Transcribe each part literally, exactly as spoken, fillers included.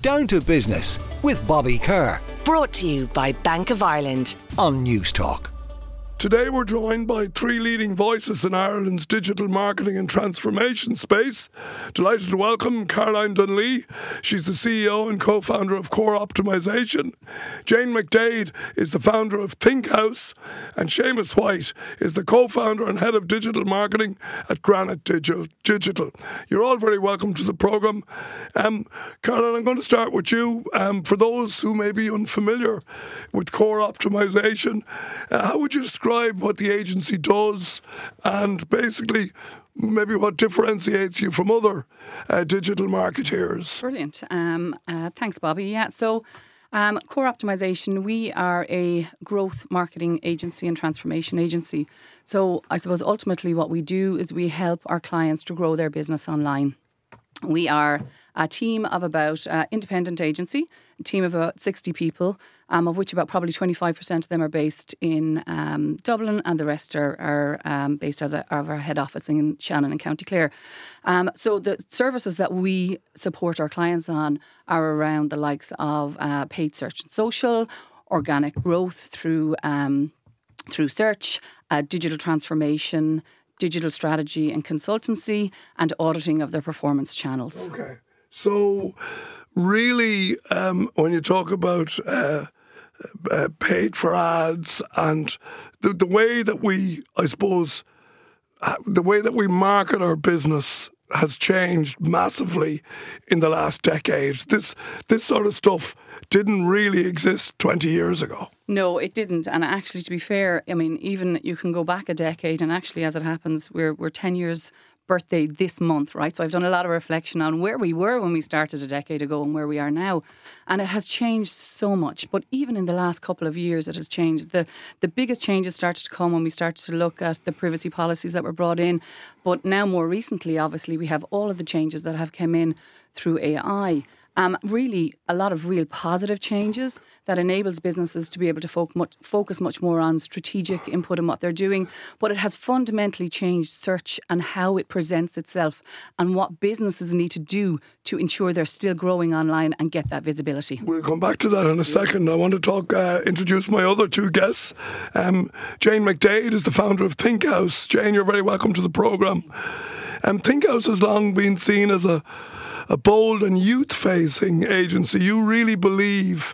Down to Business with Bobby Kerr. Brought to you by Bank of Ireland on News Talk. Today we're joined by three leading voices in Ireland's digital marketing and transformation space. Delighted to welcome Caroline Dunlea. She's the C E O and co-founder of Core Optimization. Jane McDaid is the founder of ThinkHouse. And Seamus White is the co-founder and head of digital marketing at Granite Digital. You're all very welcome to the programme. Um, Caroline, I'm going to start with you. Um, for those who may be unfamiliar with Core Optimization, uh, how would you describe what the agency does and basically maybe what differentiates you from other uh, digital marketeers? Brilliant. Um, uh, thanks, Bobby. Yeah, so um, Core Optimization, we are a growth marketing agency and transformation agency. So I suppose ultimately what we do is we help our clients to grow their business online. We are a team of about uh, independent agency, a team of about sixty people, um, of which about probably twenty-five percent of them are based in um, Dublin, and the rest are, are um, based out of our head office in Shannon and County Clare. Um, so the services that we support our clients on are around the likes of uh, paid search and social, organic growth through um, through search, uh, digital transformation, digital strategy and consultancy, and auditing of their performance channels. Okay. So really, um, when you talk about uh, uh, paid for ads and the, the way that we, I suppose, uh, the way that we market our business has changed massively in the last decade. This this sort of stuff didn't really exist twenty years ago. No, it didn't. And actually, to be fair, I mean, even you can go back a decade, and actually, as it happens, we're we're ten years birthday this month, right? So I've done a lot of reflection on where we were when we started a decade ago and where we are now. And it has changed so much. But even in the last couple of years, it has changed. The the biggest changes started to come when we started to look at the privacy policies that were brought in. But now more recently, obviously, we have all of the changes that have come in through A I. Um, really, a lot of real positive changes that enables businesses to be able to fo- much, focus much more on strategic input in what they're doing. But it has fundamentally changed search and how it presents itself and what businesses need to do to ensure they're still growing online and get that visibility. We'll come back to that in a second. I want to talk, uh, introduce my other two guests. Um, Jane McDaid is the founder of ThinkHouse. Jane, you're very welcome to the programme. Um, ThinkHouse has long been seen as a a bold and youth-facing agency. You really believe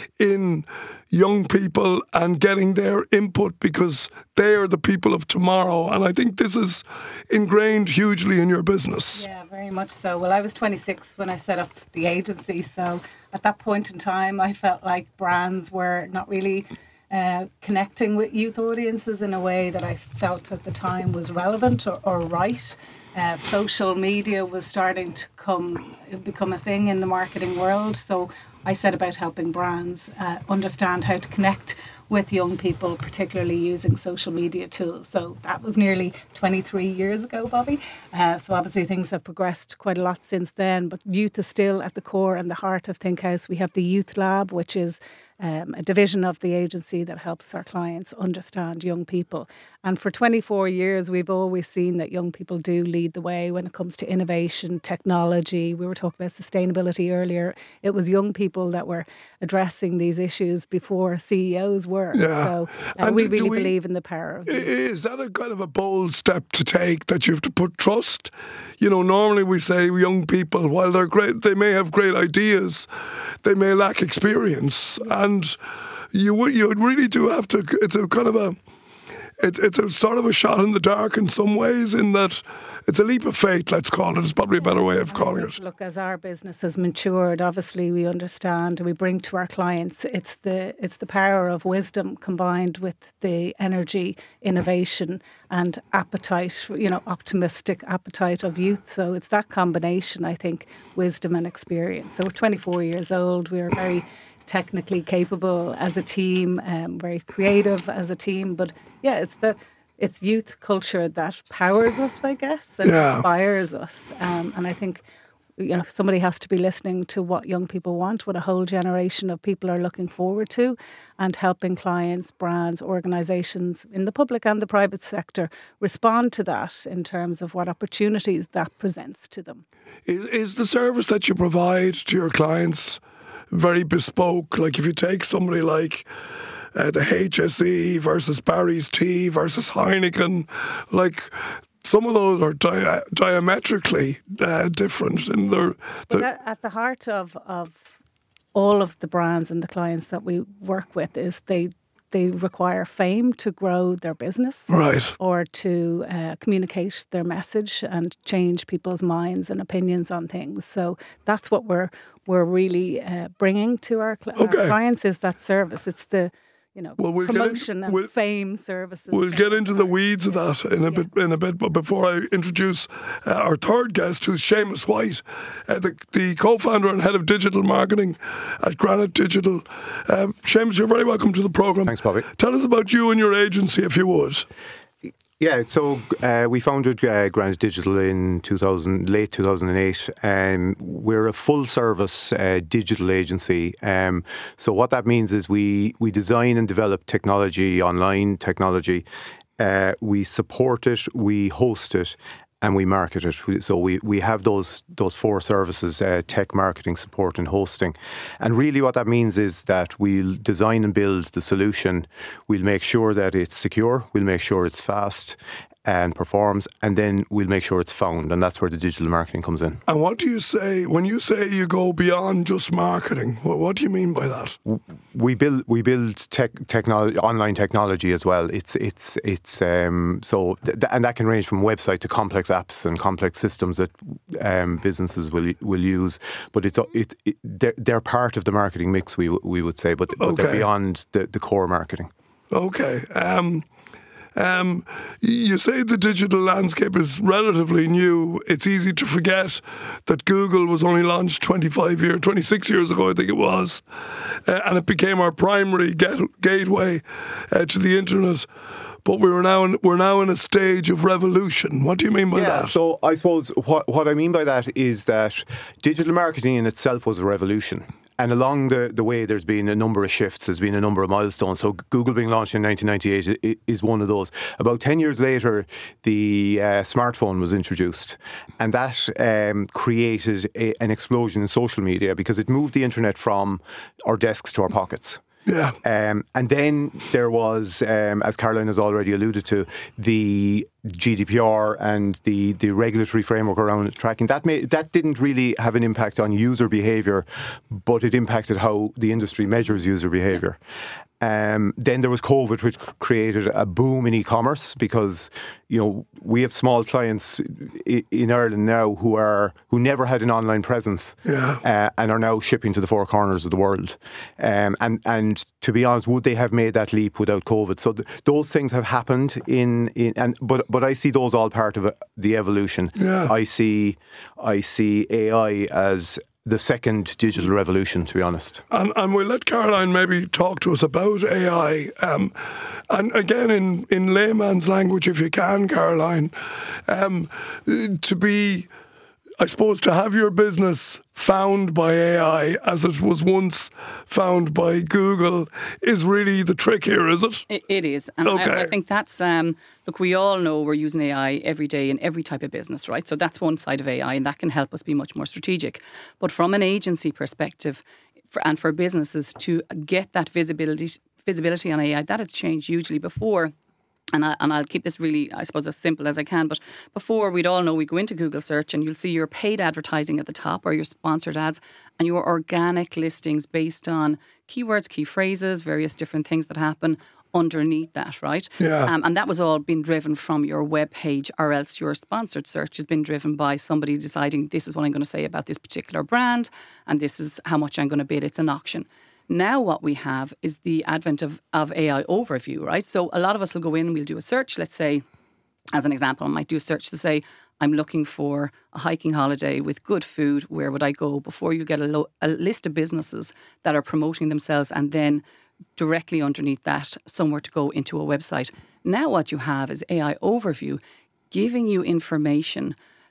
in young people and getting their input because they are the people of tomorrow. And I think this is ingrained hugely in your business. Yeah, very much so. Well, I was twenty-six when I set up the agency. So at that point in time, I felt like brands were not really uh, connecting with youth audiences in a way that I felt at the time was relevant or, or right. Uh, social media was starting to come become a thing in the marketing world. So I set about helping brands uh, understand how to connect with young people, particularly using social media tools. So that was nearly twenty-three years ago, Bobby. Uh, so obviously things have progressed quite a lot since then, but youth is still at the core and the heart of ThinkHouse. We have the Youth Lab, which is Um, a division of the agency that helps our clients understand young people. And for twenty-four years, we've always seen that young people do lead the way when it comes to innovation, technology. We were talking about sustainability earlier. It was young people that were addressing these issues before C E Os were. Yeah. So uh, we really we, believe in the power of youth. Is that a kind of a bold step to take, that you have to put trust? You know, normally we say young people, while they're great, they may have great ideas, they may lack experience, and you would you would really do have to. It's a kind of a, it's it's a sort of a shot in the dark in some ways, in that it's a leap of faith. Let's call it. It's probably a better way of calling it. Look, as our business has matured, obviously we understand and we bring to our clients it's the it's the power of wisdom combined with the energy, innovation, and appetite. You know, optimistic appetite of youth. So it's that combination, I think, wisdom and experience. So we're twenty-four years old. We are very technically capable as a team, um, very creative as a team. But yeah, it's the it's youth culture that powers us, I guess, and yeah. inspires us. Um, and I think you know, somebody has to be listening to what young people want, what a whole generation of people are looking forward to, and helping clients, brands, organisations in the public and the private sector respond to that in terms of what opportunities that presents to them. Is, is the service that you provide to your clients very bespoke? Like if you take somebody like uh, the H S E versus Barry's Tea versus Heineken, like some of those are dia- diametrically uh, different in their... But at, at the heart of, of all of the brands and the clients that we work with is they they require fame to grow their business, right, or to uh, communicate their message and change people's minds and opinions on things. So that's what we're we're really uh, bringing to our, cl- okay. our clients, is that service. It's the you know, well, we'll promotion in, and we'll, fame services. We'll get into the weeds of that in a yeah. bit. In a bit, but before I introduce uh, our third guest, who's Seamus White, uh, the, the co-founder and head of digital marketing at Granite Digital. Uh, Seamus, you're very welcome to the program. Thanks, Bobby. Tell us about you and your agency, if you would. Yeah, so uh, we founded uh, Granite Digital in two thousand, late two thousand eight. Um, we're a full-service uh, digital agency. Um, so what that means is we, we design and develop technology, online technology. Uh, we support it, we host it, and we market it. So we, we have those those four services, uh, tech, marketing, support and hosting. And really what that means is that we'll design and build the solution. We'll make sure that it's secure. We'll make sure it's fast and performs, and then we'll make sure it's found, and that's where the digital marketing comes in. And what do you say when you say you go beyond just marketing? What, what do you mean by that? We build we build tech technology, online technology as well. It's it's it's um, so th- and that can range from website to complex apps and complex systems that um, businesses will will use. But it's it, it they're, they're part of the marketing mix, we we would say, but, but okay. they're beyond the, the core marketing. Okay. Um, Um, you say the digital landscape is relatively new. It's easy to forget that Google was only launched twenty-five years, twenty-six years ago, I think it was, uh, and it became our primary get, gateway uh, to the internet. But we were now in, we're now in a stage of revolution. What do you mean by yeah, that? So I suppose what what I mean by that is that digital marketing in itself was a revolution. And along the, the way, there's been a number of shifts, there's been a number of milestones. So Google being launched in nineteen ninety-eight is one of those. About ten years later, the uh, smartphone was introduced. And that um, created a, an explosion in social media because it moved the internet from our desks to our pockets. Yeah. Um, and then there was, um, as Caroline has already alluded to, the G D P R and the, the regulatory framework around tracking. That may, that didn't really have an impact on user behaviour, but it impacted how the industry measures user behaviour. Um, then there was COVID, which created a boom in e-commerce because, you know, we have small clients in Ireland now who are who never had an online presence, yeah. uh, and are now shipping to the four corners of the world. Um, and and to be honest, would they have made that leap without COVID? So th- those things have happened in, in and but but I see those all part of a, the evolution. Yeah. I see I see A I as the second digital revolution, to be honest. And, and we'll let Caroline maybe talk to us about A I. Um, and again, in, in layman's language, if you can, Caroline, um, to be, I suppose, to have your business found by A I as it was once found by Google is really the trick here, is it? It, it is. And okay. I, I think that's, um, look, we all know we're using A I every day in every type of business, right? So that's one side of A I, and that can help us be much more strategic. But from an agency perspective, for, and for businesses to get that visibility visibility on A I, that has changed hugely. Before, And, I, and I'll keep this really, I suppose, as simple as I can. But before, we'd all know we go into Google search and you'll see your paid advertising at the top or your sponsored ads and your organic listings based on keywords, key phrases, various different things that happen underneath that, right? Yeah. Um, and that was all being driven from your web page, or else your sponsored search has been driven by somebody deciding this is what I'm going to say about this particular brand and this is how much I'm going to bid. It's an auction. Now what we have is the advent of, of A I overview, right? So a lot of us will go in and we'll do a search. Let's say, as an example, I might do a search to say, I'm looking for a hiking holiday with good food. Where would I go? Before you get a, lo- a list of businesses that are promoting themselves, and then directly underneath that, somewhere to go into a website. Now what you have is A I overview giving you information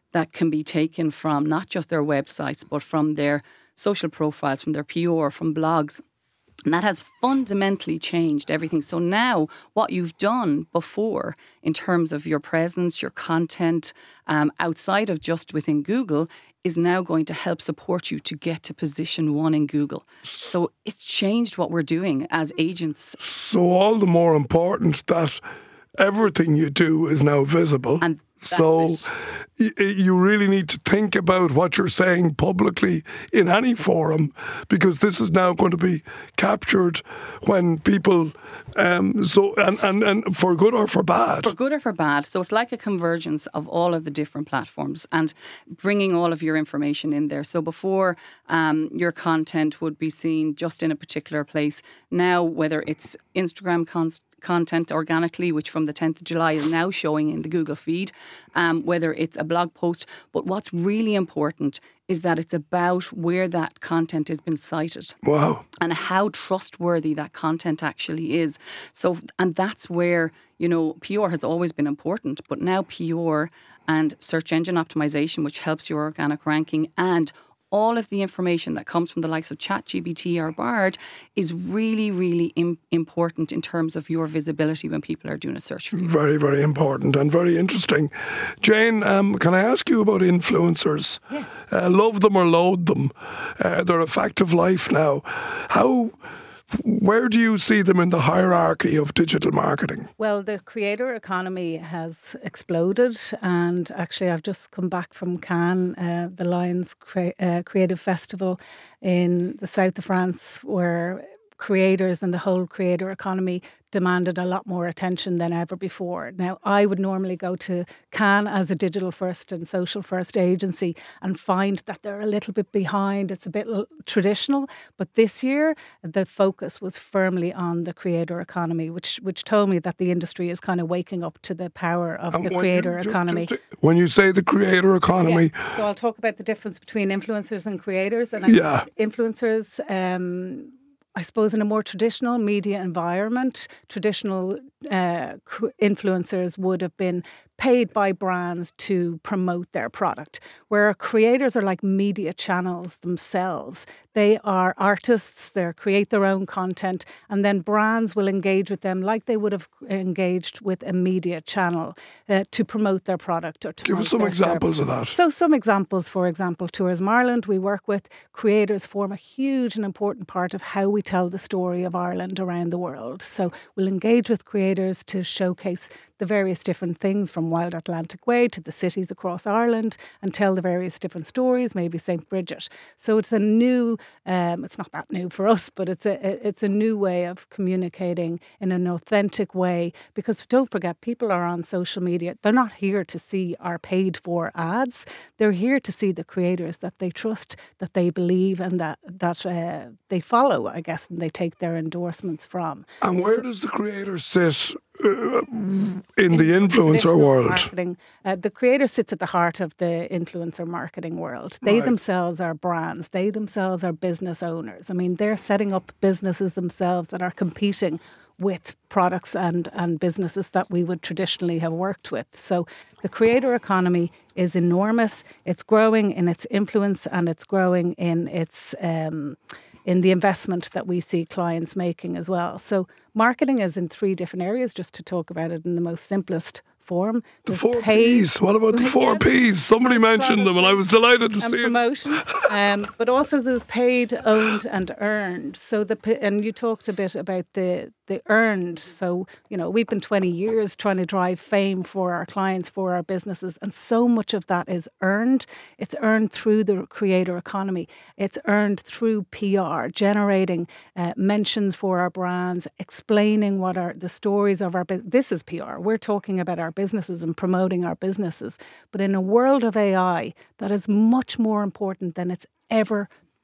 that can be taken from not just their websites, but from their social profiles, from their P R, from blogs. And that has fundamentally changed everything. So now what you've done before in terms of your presence, your content, um, outside of just within Google, is now going to help support you to get to position one in Google. So it's changed what we're doing as agents. So all the more important that everything you do is now visible. And that's so it. y- you really need to think about what you're saying publicly in any forum, because this is now going to be captured when people, um, so and, and, and for good or for bad. For good or for bad. So it's like a convergence of all of the different platforms and bringing all of your information in there. So before um, your content would be seen just in a particular place. Now, whether it's Instagram content, content organically, which from the tenth of July is now showing in the Google feed, um, whether it's a blog post. But what's really important is that it's about where that content has been cited. Wow. And how trustworthy that content actually is. So, and that's where, you know, P R has always been important, but now P R and search engine optimization, which helps your organic ranking, and all of the information that comes from the likes of ChatGPT or Bard is really, really im- important in terms of your visibility when people are doing a search for you. Very, very important and very interesting. Jane, um, can I ask you about influencers? Yes. Uh, love them or loathe them. Uh, they're a fact of life now. How... Where do you see them in the hierarchy of digital marketing? Well, the creator economy has exploded, and actually I've just come back from Cannes, uh, the Lions Cre- uh, Creative Festival in the south of France, where creators and the whole creator economy demanded a lot more attention than ever before. Now, I would normally go to Cannes as a digital first and social first agency and find that they're a little bit behind. It's a bit l- traditional, but this year the focus was firmly on the creator economy, which which told me that the industry is kind of waking up to the power of And the when creator you- just- economy. just- when you say the creator economy, Yeah. So I'll talk about the difference between influencers and creators. And I Yeah. influencers, um, I suppose, in a more traditional media environment, traditional uh, cr- influencers would have been paid by brands to promote their product, where creators are like media channels themselves. They are artists, they create their own content, and then brands will engage with them like they would have engaged with a media channel uh, to promote their product or to give us promote some their examples service. of that. So some examples, for example, Tourism Ireland, we work with creators, form a huge and important part of how we tell the story of Ireland around the world. So we'll engage with creators to showcase the various different things from Wild Atlantic Way to the cities across Ireland and tell the various different stories, maybe Saint Bridget. So it's a new, um, it's not that new for us, but it's a it's a new way of communicating in an authentic way, because don't forget, people are on social media. They're not here to see our paid for ads. They're here to see the creators that they trust, that they believe and that, that uh, they follow, I guess, and they take their endorsements from. And where So- does the creator sit uh, in the influencer traditional world? Marketing. Uh, the creator sits at the heart of the influencer marketing world. They Right. themselves are brands. They themselves are business owners. I mean, they're setting up businesses themselves that are competing with products and, and businesses that we would traditionally have worked with. So the creator economy is enormous. It's growing in its influence and it's growing in its... Um, in the investment that we see clients making as well. So marketing is in three different areas, just to talk about it in the most simplest form. The There's four paid- P's. What about the four Yeah. P's? Somebody mentioned them and I was delighted to and see it. promotion, um, but also there's paid, owned, and earned. So the pa- and you talked a bit about the the earned. So you know we've been twenty years trying to drive fame for our clients, for our businesses, and so much of that is earned. It's earned through the creator economy. It's earned through P R, generating uh, mentions for our brands, explaining what are the stories of our business. This is P R. We're talking about our businesses and promoting our businesses. But in a world of A I, that is much more important than it's ever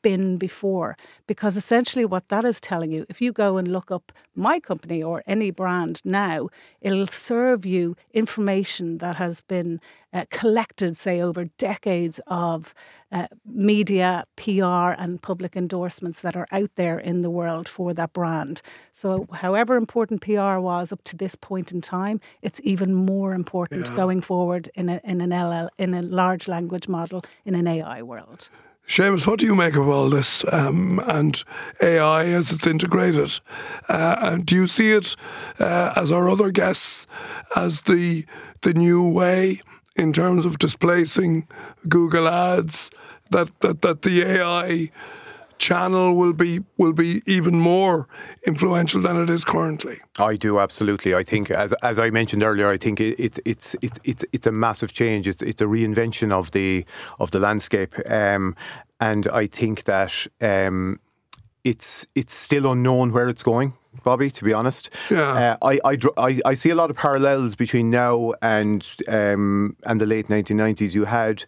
been before. Because essentially what that is telling you, if you go and look up my company or any brand now, it'll serve you information that has been uh, collected, say, over decades of uh, media, P R and public endorsements that are out there in the world for that brand. So however important P R was up to this point in time, it's even more important yeah. going forward in a, in an L L, in a large language model, in an A I world. Seamus, what do you make of all this um, and A I as it's integrated? Uh, and do you see it, uh, as our other guests, as the the new way in terms of displacing Google Ads, that, that, that the A I channel will be will be even more influential than it is currently? I do, absolutely. I think, as as I mentioned earlier, I think it, it, it's it's it's it's a massive change. It's it's a reinvention of the of the landscape, um, and I think that um, it's it's still unknown where it's going, Bobby, to be honest. Yeah. Uh, I, I, I, I see a lot of parallels between now and um, and the late nineteen nineties. You had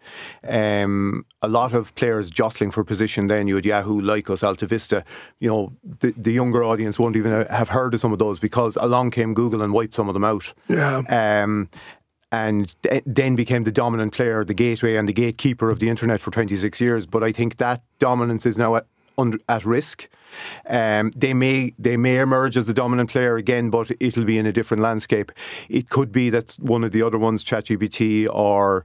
um, a lot of players jostling for position then. You had Yahoo, Lycos, Alta Vista. You know, the, the younger audience won't even have heard of some of those because along came Google and wiped some of them out. Yeah. Um, and th- then became the dominant player, the gateway and the gatekeeper of the internet for twenty-six years. But I think that dominance is now at, under, at risk. Um, they may they may emerge as the dominant player again, but it'll be in a different landscape. It could be that one of the other ones, ChatGPT or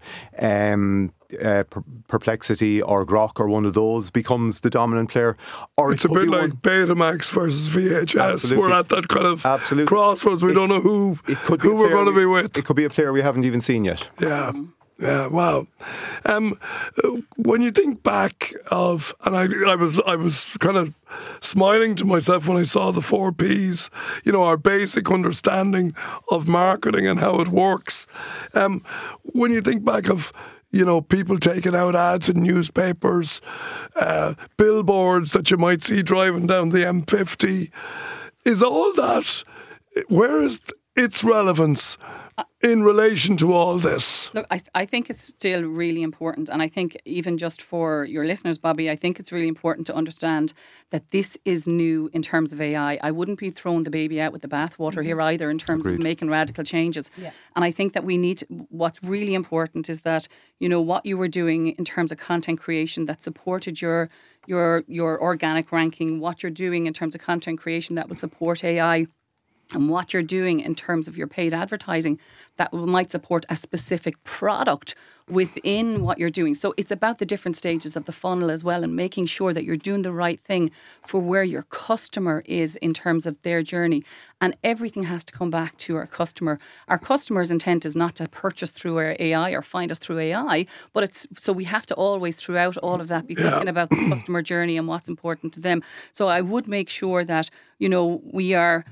um, uh, Perplexity or Grok or one of those, becomes the dominant player. Or it's it a bit like one... Betamax versus V H S. Absolutely. We're at that kind of Absolutely. crossroads. We it, don't know who it could who we're going to be with. It could be a player we haven't even seen yet. Yeah. Yeah, wow. Um, when you think back of, and I, I was, I was kind of smiling to myself when I saw the four Ps. You know, our basic understanding of marketing and how it works. Um, when you think back of, you know, people taking out ads in newspapers, uh, billboards that you might see driving down the M fifty, is all that? Where is its relevance in relation to all this? Look, I, I think it's still really important. And I think even just for your listeners, Bobby, I think it's really important to understand that this is new in terms of A I. I wouldn't be throwing the baby out with the bathwater mm-hmm. here either in terms Agreed. Of making radical changes. Yeah. And I think that we need, to, what's really important is that, you know, what you were doing in terms of content creation that supported your your your organic ranking, what you're doing in terms of content creation that will support A I, and what you're doing in terms of your paid advertising that might support a specific product within what you're doing. So it's about the different stages of the funnel as well, and making sure that you're doing the right thing for where your customer is in terms of their journey. And everything has to come back to our customer. Our customer's intent is not to purchase through our A I or find us through A I, but it's so we have to always, throughout all of that, be thinking about the customer journey and what's important to them. So I would make sure that, you know, we are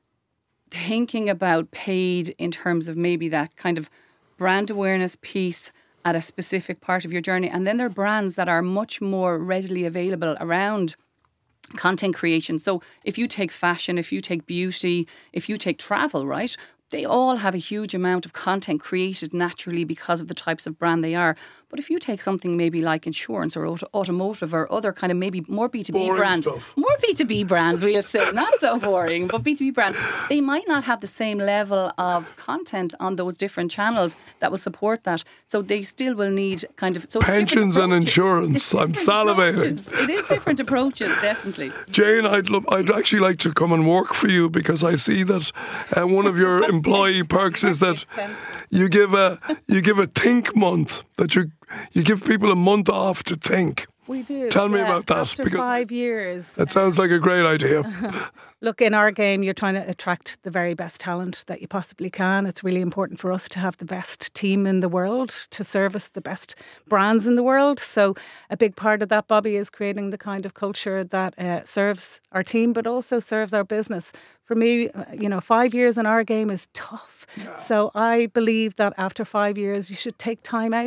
thinking about paid in terms of maybe that kind of brand awareness piece at a specific part of your journey. And then there are brands that are much more readily available around content creation. So if you take fashion, if you take beauty, if you take travel, right? They all have a huge amount of content created naturally because of the types of brand they are. But if you take something maybe like insurance or auto- automotive or other kind of maybe more B two B boring brands, stuff. more B two B brands, we'll say, not so boring, but B two B brands, they might not have the same level of content on those different channels that will support that. So they still will need kind of... So pensions and insurance. I'm salivating. Approaches. It is different approaches, definitely. Jane, I'd love, I'd actually like to come and work for you because I see that uh, one of your employee perks is that you give a you give a think month, that you you give people a month off to think. We do. Tell me yeah, about that. After because five years. That sounds like a great idea. Look, in our game, you're trying to attract the very best talent that you possibly can. It's really important for us to have the best team in the world to service the best brands in the world. So a big part of that, Bobby, is creating the kind of culture that uh, serves our team, but also serves our business. For me, uh, you know, five years in our game is tough. Yeah. So I believe that after five years, you should take time out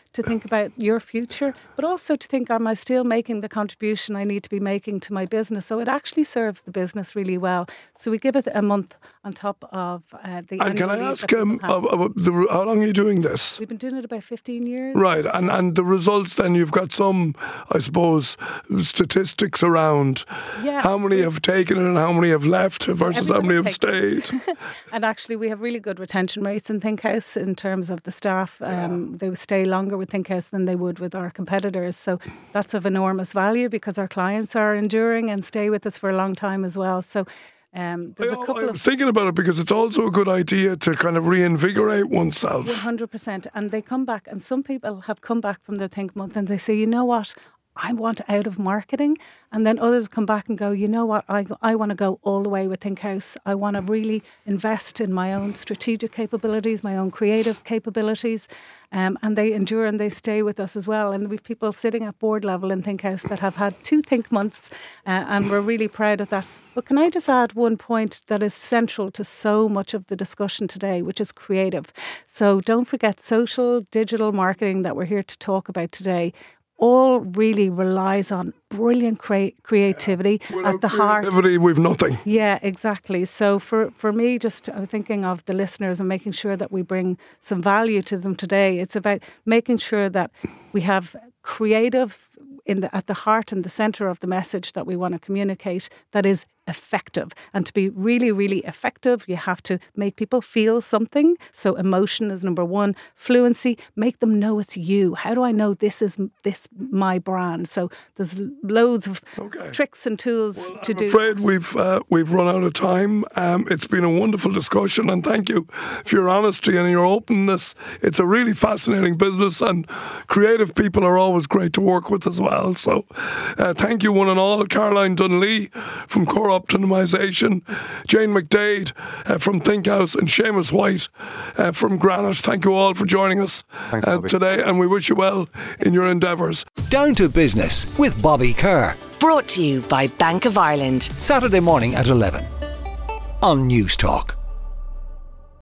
to think about your future, but also to think, am I still making the contribution I need to be making to my business? So it actually serves the business really well. So we give it a month on top of uh, the And can I annual leave ask, that um, people have. about the, how long are you doing this? We've been doing it about fifteen years. Right, and, and the results then, you've got some, I suppose, statistics around Yeah. how many have taken it and how many have left versus how many have Everybody stayed. And actually, we have really good retention rates in Think House in terms of the staff. Um, they stay longer with Think House than they would with our competitors. So that's of enormous value because our clients are enduring and stay with us for a long time as well. So um, there's I, a couple I of was thinking about it because it's also a good idea to kind of reinvigorate oneself. one hundred percent. And they come back, and some people have come back from their Think Month and they say, you know what, I want out of marketing. And then others come back and go, you know what, I, I want to go all the way with Think House. I want to really invest in my own strategic capabilities, my own creative capabilities. Um, and they endure and they stay with us as well. And we've people sitting at board level in Think House that have had two Think Months, uh, and we're really proud of that. But can I just add one point that is central to so much of the discussion today, which is creative. So don't forget social, digital marketing that we're here to talk about today all really relies on brilliant crea- creativity Without at the heart. creativity, we've nothing. Yeah, exactly. So for, for me, just I was thinking of the listeners and making sure that we bring some value to them today. It's about making sure that we have creative in the, at the heart and the centre of the message that we want to communicate that is effective. And to be really, really effective, you have to make people feel something. So emotion is number one. Fluency, make them know it's you. How do I know this is this my brand? So there's loads of Okay. tricks and tools Well, to I'm do. afraid we've uh, we've run out of time. Um, it's been a wonderful discussion, and thank you for your honesty and your openness. It's a really fascinating business, and creative people are always great to work with as well. So, uh, thank you one and all. Caroline Dunlea from Core Optimization, Jane McDade uh, from Think House, and Seamus White uh, from Granite. Thank you all for joining us Thanks, uh, Bobby. today, and we wish you well in your endeavours. Down to Business with Bobby Kerr. Brought to you by Bank of Ireland. Saturday morning at eleven on News Talk.